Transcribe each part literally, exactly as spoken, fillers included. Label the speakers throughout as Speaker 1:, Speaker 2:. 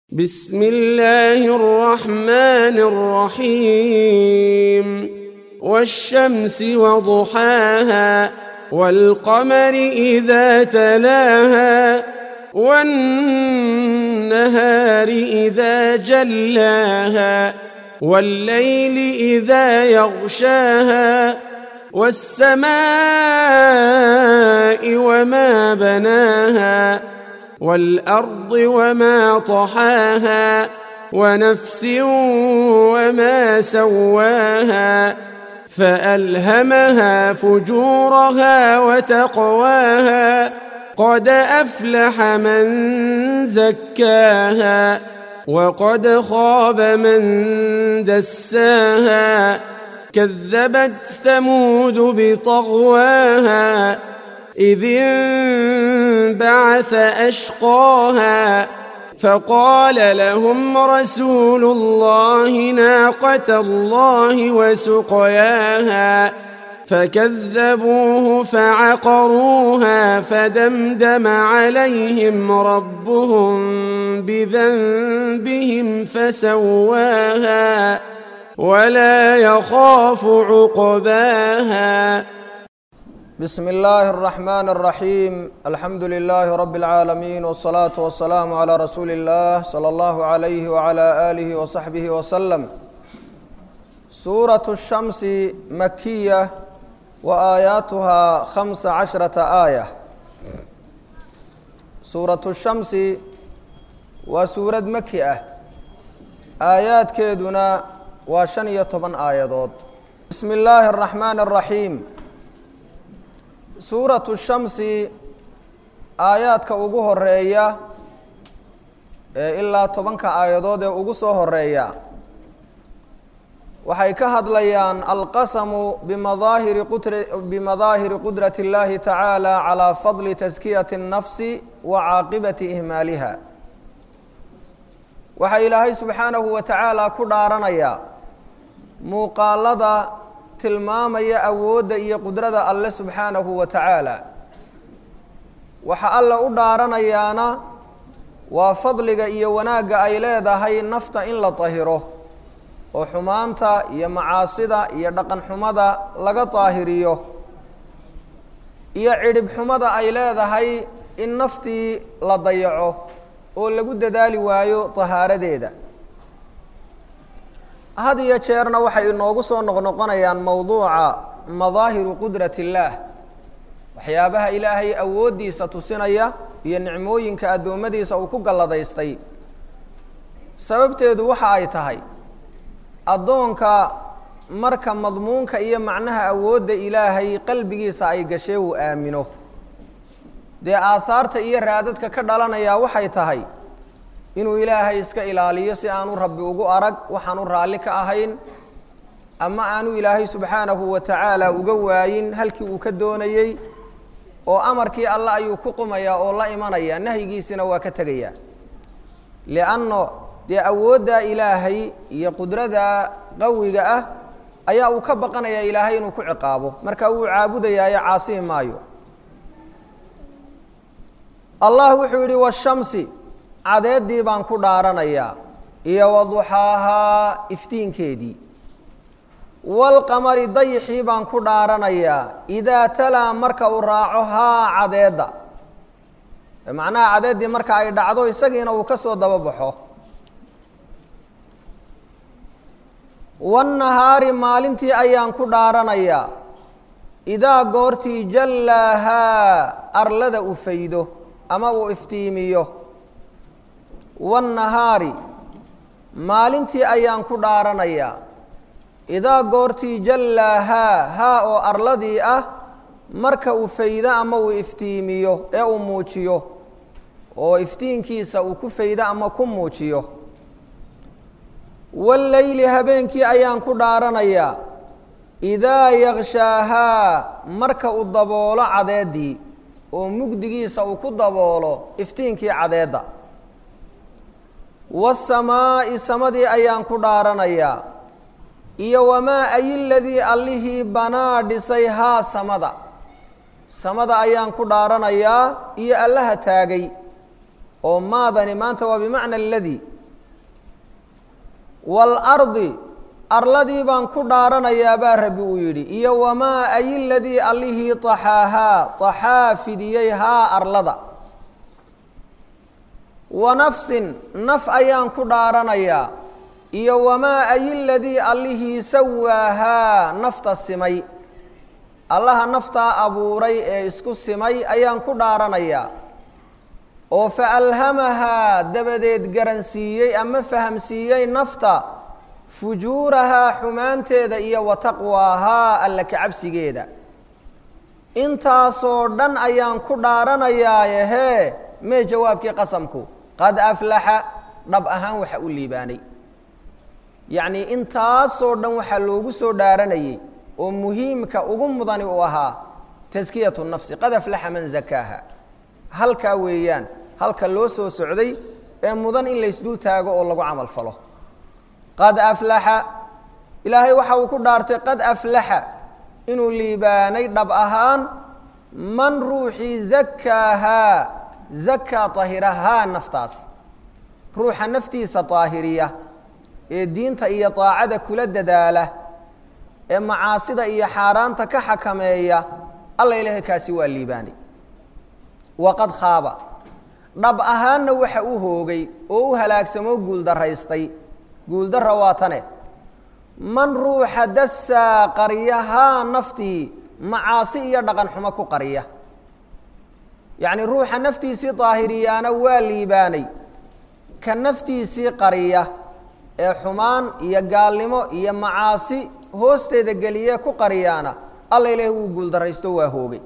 Speaker 1: بسم الله الرحمن الرحيم والشمس وضحاها والقمر إذا تلاها والنهار إذا جلاها والليل إذا يغشاها والسماء وما بناها والأرض وما طحاها ونفس وما سواها فألهمها فجورها وتقواها قد أفلح من زكاها وقد خاب من دساها كذبت ثمود بطغواها إذ انبعث أشقاها فقال لهم رسول الله ناقة الله وسقياها فكذبوه فعقروها فدمدم عليهم ربهم بذنبهم فسواها ولا يخاف عقباها.
Speaker 2: بسم الله الرحمن الرحيم الحمد لله رب العالمين والصلاة والسلام على رسول الله صلى الله عليه وعلى آله وصحبه وسلم. سورة الشمس مكية وآياتها خمس عشرة آية. سورة الشمس وسورة مكية آيات كيدنا وشنية طبعا آيات. بسم الله الرحمن الرحيم. سورة الشمس آيات كأوجه الرئية إلا طبعا كآيات أوجه الرئية وحيك هذليان القسم بمظاهر قدرة بمظاهر قدرة الله تعالى على فضل تزكية النفس وعاقبة إهمالها وحي الله سبحانه وتعالى كدارنيا مقالدة tilmaamaya awoodda iyo qudrada alle subxaanahu wa tacaala waxa alla u dhaaranayaana waa fadliga iyo wanaagga ay leedahay nafta in la tahiro oo xumaanta iyo macaasida iyo dhaqan xumada laga taahiriyo iyo cidhib xumada ay leedahay in naftii la dayaco oo lagu dadaali waayo tahaaradeeda. هذه يشيرنا وحي إنه صون نقنقنا موضوع مظاهر قدرة الله وحيابها إلهي أودي ستسنيا ينعموين كأدومدي سوكوك الله ضيستي سبب تدو حايتهاي أدونك مركب مضمون كأي معناها أود إلهي قلبي سايقشيو آمنه دي آثار تأي رادتك كدالنا يا وحيتهاي inuu ilaahay iska ilaaliyo si aanu rabbi ugu arag waxaanu raali ka ahayn ama aanu ilaahay subhanahu wa ta'ala uga waayin halkii uu ka doonayay oo amarkii Allah ayuu ku qumaya oo la imanaya nahyigiisina waa ka tagaya li'anno de awooda ilaahay iyo qudrada qawiga ah ayaa uu ka baqanaya ilaahay inuu ku ciqaabo marka uu caabudaya caasi maayo. Allah wuxuu yiri washamsi cadeedii baan ku dhaaranayaa iyo waduhaaha iftiinkeedii wal qamari dayxii baan ku dhaaranayaa idaa tala marka uu raaco haa cadeeda macnaa cadeedii marka ay dhacdo isagiina uu ka soo daba baxo wan nahaari maalintii ayaan ku dhaaranayaa idaa goortii jallaaha arlada u faydo ama uu iftiimiyo والنهار مالنتي أيان كدارنيا إذا قرتي جلاها ها أو أرلدي أه مركا فيدا أما وإفتيميو أو موتيو أو إفتين كيسا وكفيدا أما كموتيو والليل هبينكي أيان كدارنيا إذا يغشاها مركا الضبولة عدادي ومقدقيسا وكدبولو إفتينكي عدادا والسماء سمدي أيان كدارنيا إيا وما أي الذي الله بنا دسيها سمدا samada ayaan ku dhaaranayaa iyo allaha taagay oo maadani maanta waa bimacna alladhi waalardi arladii baan ku dhaaranayaa baa rabbi uu yidhi iyo wamaa ay ladii allihii taxaahaa taxaa fidiyey haa arlada wa nafsin naf ayaan ku dhaaranayaa iyo wamaa ay ladii allihii sawaahaa nafta simay allaha naftaa abuuray ee isku simay ayaan ku dhaaranayaa oo fa alhamahaa dabadeed garansiiyey ama fahamsiiyey nafta fujuurahaa xumaanteeda iyo wa taqwaahaa alla kacabsigeeda intaasoo dhan ayaan ku dhaaranayaaye hee mee jawaabkii qasamku qad aflaxa dhab ahaan waxa u liibaanay yacnii intaasoo dhan waxaa loogu soo dhaaranayey oo muhiimka ugu mudani u ahaa taskiyatu nafsi qad aflaxa man zakaaha halkaa weeyaan halka loo soo socday ee mudan in laysdul taago oo lagu camal falo qad aflaxa ilaahay waxa uu ku dhaartay qad aflaxa inuu liibaanay dhab ahaan man ruuxii zakaahaa zakaa tahirahaa naftaas ruuxa naftiisa taahiriya ee diinta iyo daacada kula dadaala ee macaasida iyo xaaraanta ka xakameeya alla ilaahay kaasi waa liibaanay waqad khaaba dhab ahaanna waxa uu hoogay oo u halaagsamoo guuldaraystay guuldara waa tane man ruuxa dasaa qariyahaa naftii macaasi iyo dhaqan xumo ku qariya yacni ruuxa naftiisii daahiriyaana waa liibaanay ka naftiisii qariya ee xumaan iyo gaalnimo iyo macaasi hoosteeda geliye ku qariyaana alla ilaahi wuu guuldaraysto waa hoogay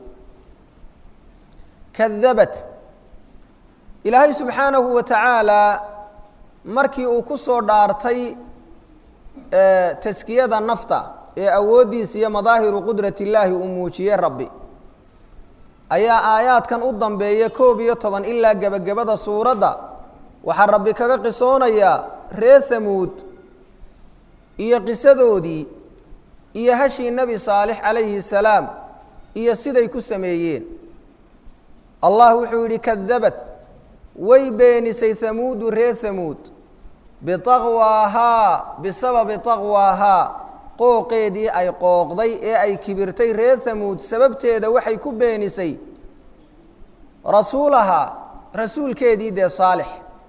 Speaker 2: kadabat ilaahay subxaanahu wa tacaalaa markii uu ku soo dhaartay taskiyada nafta ee awooddiisa iyo madaahiru qudrati illaahi uu muujiyey rabbi ayaa aayaadkan u dambeeya koob iyo toban ilaa gebagabada suuradda waxaa rabbi kaga qisoonayaa reer hamuud iyo qisadoodii iyo hashii nebi saalix calayhi salaam iyo siday ku sameeyeen allah wuxuu yidhi kadabat way beenisay hamuudu reer hamuud bitaqwaahaa bisababi taqwaahaa qooqeedii ay qooqday ee ay kibirtay reer hamuud sababteeda waxay ku beenisay rasuulahaa rasuulkeedii dee saalix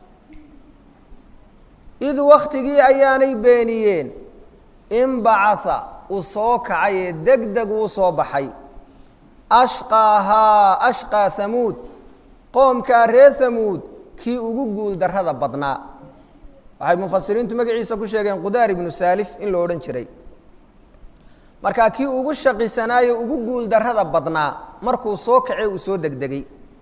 Speaker 2: id wakhtigii ayaanay beeniyeen inbacatha uu soo kacay ee deg deg uu soo baxay ashqaahaa ashqaa hamuud qoomkaa reer hamuud kii ugu guul darrada badnaa waxay mufasiriintu magaciisa ku sheegeen qudaar ibnu saalif in lo odhan jiray markaa kii ugu shaqisanaayo ugu guul darrada badnaa markuu soo kacay uu soo degdegay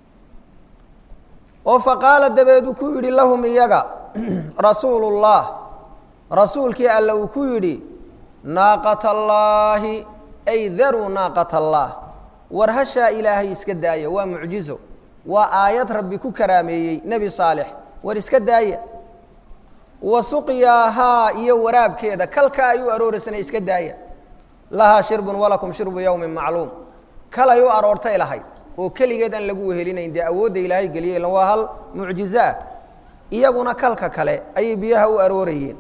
Speaker 2: oo faqaala dabeed uu ku yidhi lahum iyaga rasuulullah rasuulkii alla uu ku yidhi naaqata allaahi ay daruu naaqata allaah war hashaa ilaahay iska daaya waa mucjizo waa aayad rabbi ku karaameeyey nebi saalix war iska daaya wa suqyaahaa iyo waraabkeeda kalka ay u arooraysana iska daaya lahaa shirbun walakum shirbu yowmin macluum kalay u aroortay lahayd oo keligeed aan lagu wehelinayn dee awoodda ilaahay geliyey ilan waa hal mucjizo ah iyaguna kalka kale ayay biyaha u aroorayeen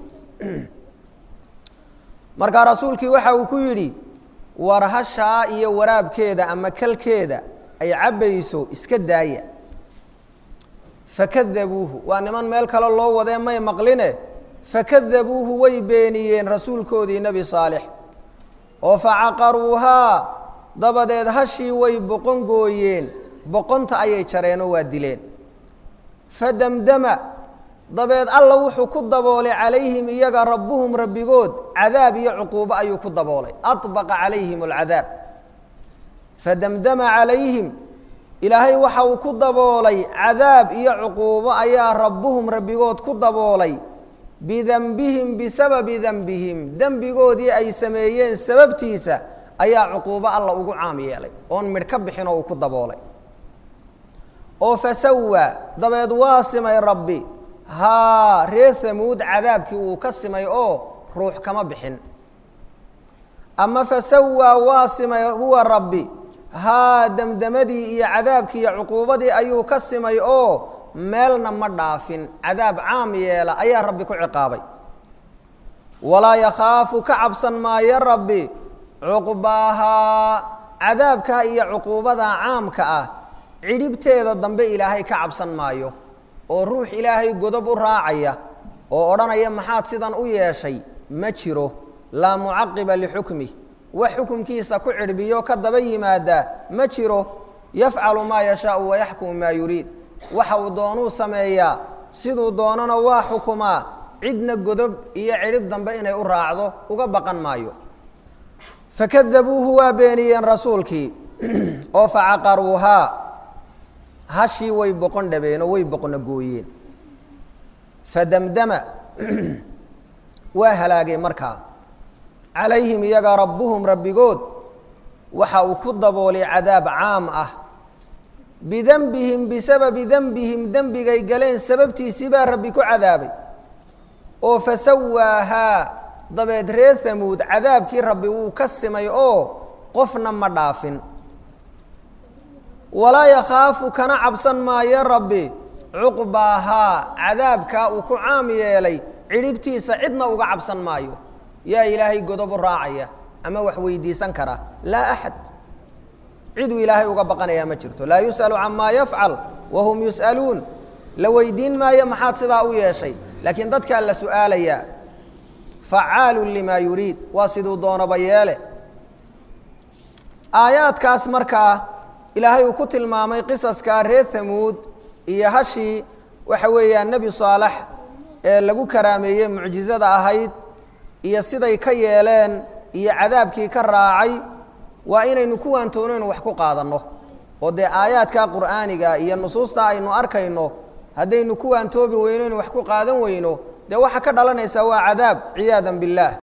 Speaker 2: markaa rasuulkii waxa uu ku yidhi war hashaa iyo waraabkeeda ama kalkeeda ay cabbayso iska daaya fakadabuuhu waa niman meel kale loo wadee may maqline fakadabuuhu way beeniyeen rasuulkoodii nebi saalix oo facaqaruuhaa dabadeed hashii way boqon gooyeen boqonta ayay jareenoo waa dileen fadamdama dabeed alla wuxuu ku daboolay calayhim iyaga rabbuhum rabbigood cadaab iyo cuquubo ayuu ku daboolay aطbaqa calayhim alcadaab fadamdama calayhim ilaahay waxa uu ku daboolay cadaab iyo cuquubo ayaa rabbuhum rabbigood ku daboolay bidanbihim bisababi danbihim dembigoodii ay sameeyeen sababtiisa ayaa cuquubo alla ugu caam yeelay oon midh ka bixin oo uu ku daboolay oo fasawaa dabeed waa simay rabbi haa reer hamuud cadaabkii uu ka simay oo ruux kama bixin ama fasawaa waa simay huwa rabbi haa damdamadii iyo cadaabkii iyo cuquubadii ayuu ka simay oo meelna ma dhaafin cadaab caam yeela ayaa rabbi ku ciqaabay walaa yakhaafu ka cabsan maayo rabbi cuqbaahaa cadaabkaa iyo cuquubada caamka ah cidhibteeda dambe ilaahay ka cabsan maayo oo ruux ilaahay godob u raacaya oo odhanaya maxaad sidan u yeeshay ma jiro laa mucaqiba lixukmih wax xukumkiisa ku cirbiyo ka daba yimaada ma jiro yafcalu maa yashaau wayaxkumu maa yuriid waxa uu doonuu sameeyaa siduu doonana waa xukumaa cidna godob iyo cidhib dambe inay u raacdo uga baqan maayo fakadabuuhu waa beeniyeen rasuulkii oo facaqaruuhaa hashii way boqon dhabeenoo way boqona gooyeen fadamdama waa halaagay markaa calayhim iyaga rabbuhum rabbigood waxa uu ku daboolay cadaab caam ah bidenbihim bisababi denbihim dembigay galeen sababtiisii baa rabbi ku cadaabay oo fasawaahaa dabeed reer hamuud cadaabkii rabbi wuu ka simay oo qofna ma dhaafin walaa yakhaafu kana cabsan maayo rabbi cuqbaahaa cadaabkaa uu ku caam yeelay cidhibtiisa cidna uga cabsan maayo yaa ilaahay godob u raacaya ama wax weydiisan kara laa axad ciduu ilaahay uga baqanayaa ma jirto laa yus'alu camaa yafcal wahum yus'aluun la weydiin maayo maxaad sidaa u yeeshay laakiin dadkaa la su'aalayaa facaalun limaa yuriid waa siduu doonaba yeele aayaadkaas markaa ilaahay uu ku tilmaamay qisaskaa reer hamuud iyo hashii waxa weeyaan nebi saalax ee lagu karaameeyey mucjizada ahayd iyo siday ka yeeleen iyo cadaabkii ka raacay waa inaynu ku waantoonaynu wax ku qaadanno oo dee aayaadka qur'aaniga iyo nusuusta aynu arkayno haddaynu ku waantoobi weyno inu wax ku qaadan weyno dee waxa ka dhalanaysaa waa cadaab ciyaadan billaah